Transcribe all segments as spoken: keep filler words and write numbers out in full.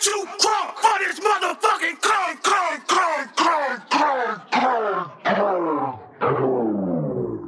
too crunk for this motherfucking crunk, crunk, crunk, crunk, crunk, crunk, crunk.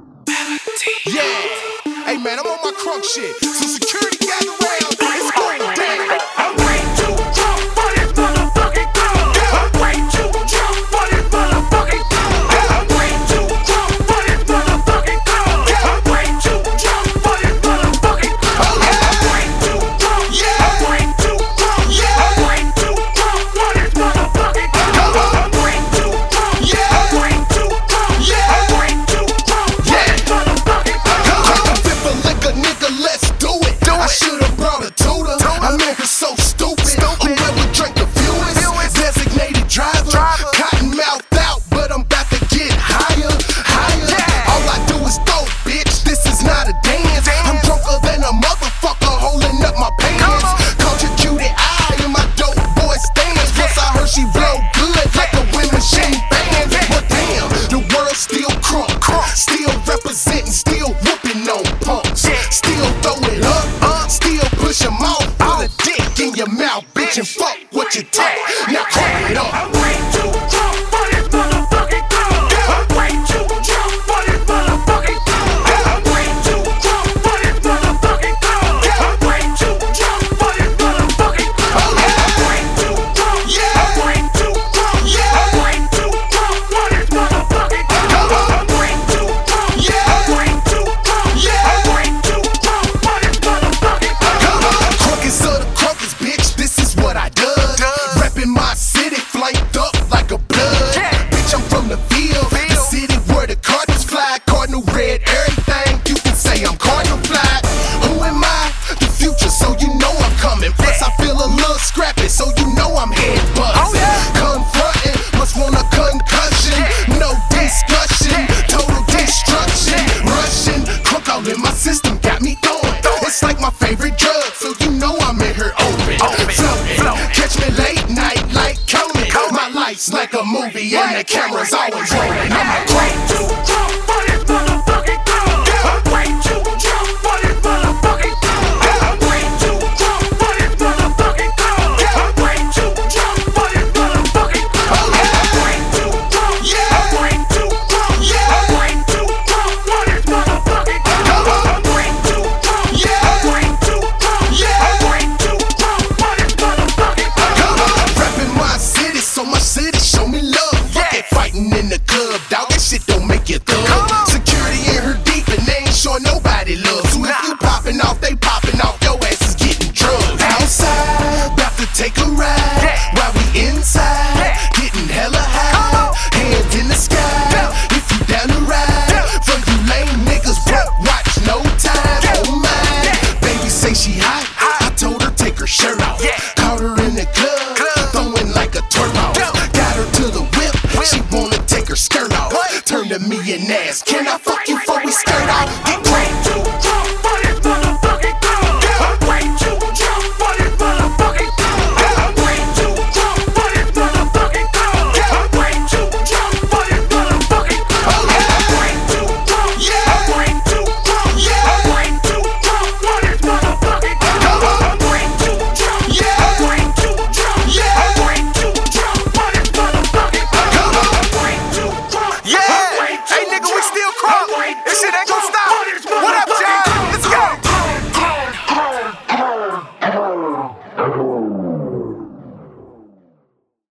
Yeah. Hey man, I'm on my crunk shit. So security gather round. It's going down. I'm way too drunk for this motherfucking crunk. I'm way too drunk for this motherfucking crunk. I'm way too drunk for this motherfucking crunk. I'm way too drunk for this motherfucking crunk. I'm way too drunk. I'm way too drunk. I'm way too drunk for this motherfucking crunk. I'm way too drunk. I'm way too drunk. I'm way too drunk for this motherfucking crunk. If a liquor nigga, let's do it. I should've brought a tutor. I made her so stupid. Whoever drank the fewest, designated driver. Cotton mouth out, but I'm about to get higher, higher. All I do is throw, bitch. This is not a dance. I'm drunker than a motherfucker holding up my pants. Caught your cutie eye in my dope boy stance. Plus I heard she blow good like a women machine band. But damn, the world still crunk, still representing, still whooping on punks. Still throw it up, still push 'em off. Put a dick in your mouth, bitch, and fuck what you talk. Now crank it up. I'm way too drunk for this motherfucking crunk. I'm way too drunk for this motherfucking crunk. I'm way too drunk for this motherfucking crunk. I'm way too drunk for this motherfucking crunk. I'm way too drunk. I'm way too drunk. I'm way too drunk for this motherfucking crunk. I'm way too drunk. I'm way too drunk. I'm way too drunk for this motherfucking crunk. Crunkest of the crunkest, bitch, this is what I does. Reppin' my city, flanked up like a blood. Bitch, I'm from the field, the city where the Cardinals fly. Cardinal red, everything, you can say I'm Cardinal fly. Who am I? The future, so you know I'm coming. Plus I feel a little scrappy, so you know I'm head buzzing. Confronting, must want a concussion. No discussion, total destruction. Rushing, crunk all in my system, got me going. It's like my favorite drug, so you know I'm in here open. Floating, catch me late night like Conan. My life's like a movie and the camera's always rolling. I'm a way crunk. too drunk for this motherfucking crunk. I'm way too drunk for this motherfucking crunk. I'm way too drunk for this motherfucking crunk. I'm way too drunk for this motherfucking crunk. I'm way too drunk. I'm way too drunk. I'm way too drunk for this motherfucking crunk. I'm way too drunk. I'm way too drunk. I'm way too drunk for this motherfucking crunk. Reppin' my city, so my city show me love. Fuck it, fighting in the club, dog. That shit don't make you thug. Security in her deep and they ain't sure nobody loves. So if you popping off, they popping off. Your ass is getting drugged. Outside, about to take a ride. While we inside, getting hella high. Hands in the sky. If you down to ride, from you lame niggas, broke watch no time. Oh my, baby say she hot. I told her take her shirt off. Caught her in the club, throwing like a turbo. Got her to the whip, she wanna take her skirt off. Turn to me and ask, can I fuck you before we skirt off?